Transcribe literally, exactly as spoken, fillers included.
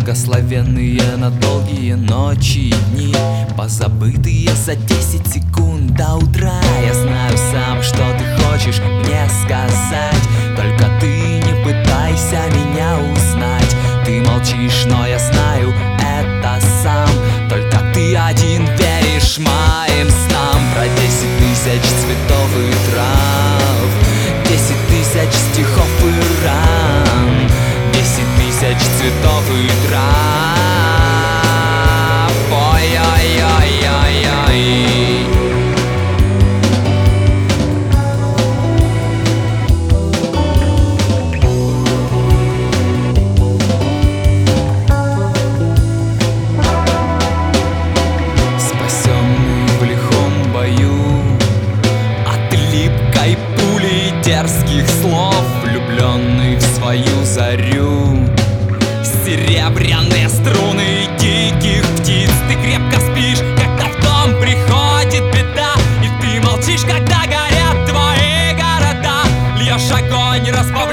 Благословенные на долгие ночи и дни, позабытые за десять секунд до утра. Я знаю сам, что ты хочешь мне сказать, только ты не пытайся меня узнать. Ты молчишь, но я знаю это сам, только ты один веришь моим снам. Про десять тысяч цветов и трав, десять тысяч стихов и ран, десять тысяч цветов и трав. Ой-ой-ой-ой-ой. Спасенный в лихом бою от липкой пули дерзких слов, влюбленный в свою зарю, серебряные струны диких птиц. Ты крепко спишь, когда в дом приходит беда, и ты молчишь, когда горят твои города. Льешь огонь, распаляешь